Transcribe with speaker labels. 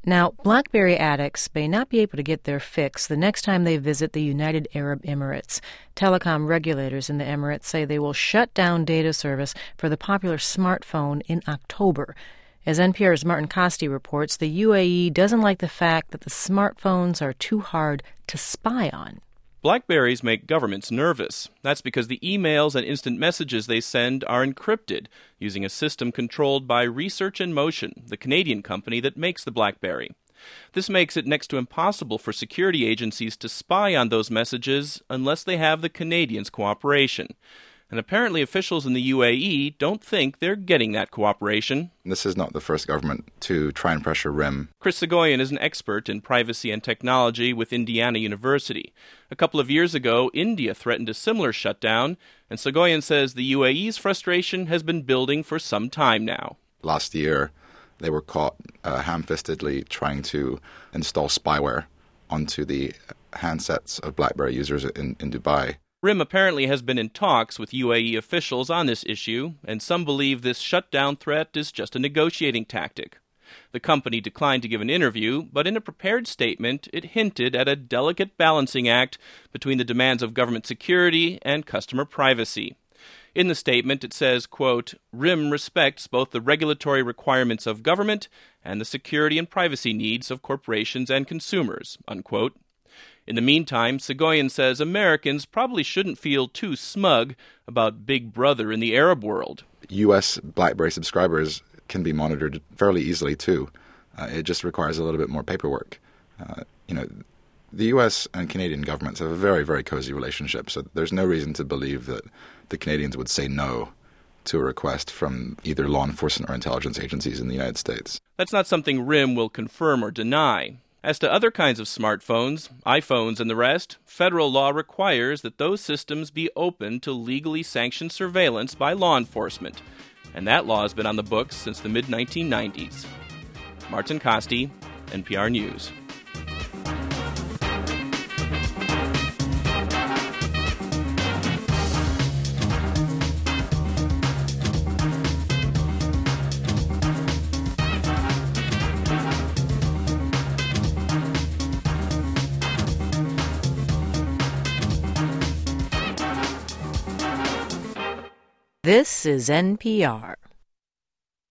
Speaker 1: Now, BlackBerry addicts may not be able to get their fix the next time they visit the United Arab Emirates. Telecom regulators in the Emirates say they will shut down data service for the popular smartphone in October. As NPR's Martin Kaste reports, the UAE doesn't like the fact that the smartphones are too hard to spy on.
Speaker 2: BlackBerries make governments nervous. That's because the emails and instant messages they send are encrypted using a system controlled by Research in Motion, the Canadian company that makes the BlackBerry. This makes it next to impossible for security agencies to spy on those messages unless they have the Canadians' cooperation. And apparently officials in the UAE don't think they're getting that cooperation.
Speaker 3: This is not the first government to try and pressure RIM.
Speaker 2: Chris Soghoian is an expert in privacy and technology with Indiana University. A couple of years ago, India threatened a similar shutdown, and Soghoian says the UAE's frustration has been building for some time now.
Speaker 3: Last year, they were caught ham-fistedly trying to install spyware onto the handsets of BlackBerry users in Dubai.
Speaker 2: RIM apparently has been in talks with UAE officials on this issue, and some believe this shutdown threat is just a negotiating tactic. The company declined to give an interview, but in a prepared statement, it hinted at a delicate balancing act between the demands of government security and customer privacy. In the statement, it says, quote, RIM respects both the regulatory requirements of government and the security and privacy needs of corporations and consumers, unquote. In the meantime, Soghoian says Americans probably shouldn't feel too smug about Big Brother in the Arab world.
Speaker 3: U.S. BlackBerry subscribers can be monitored fairly easily, too. It just requires a little bit more paperwork. The U.S. and Canadian governments have a very, very cozy relationship, so there's no reason to believe that the Canadians would say no to a request from either law enforcement or intelligence agencies in the United States.
Speaker 2: That's not something RIM will confirm or deny. As to other kinds of smartphones, iPhones and the rest, federal law requires that those systems be open to legally sanctioned surveillance by law enforcement. And that law has been on the books since the mid-1990s. Martin Kaste, NPR News.
Speaker 1: This is NPR.